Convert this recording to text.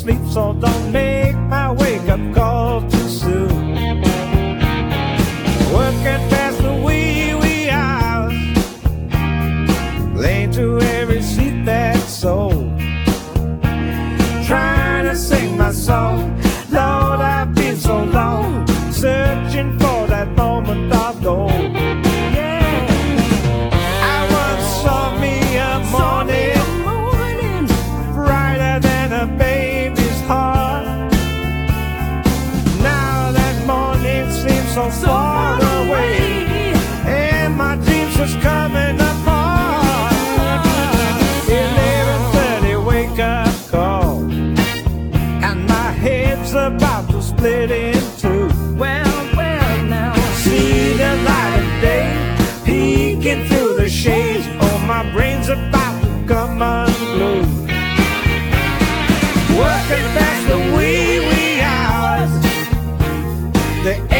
sleep, so don't make my wake-up call too soon. Working past the wee hours, late to every seat that's sold, trying to sing my song. Lord, I've been so long, searching for that moment of gold. Yeah, I once saw me a morning brighter than a baby's heart. Now that morning seems so far away, and my dreams just coming apart. 11:30 wake-up call, and my head's about to split in two. Well, now I see the light of day peeking through the shades. Oh, my brain's about to come unglued. Working past the wee hours, the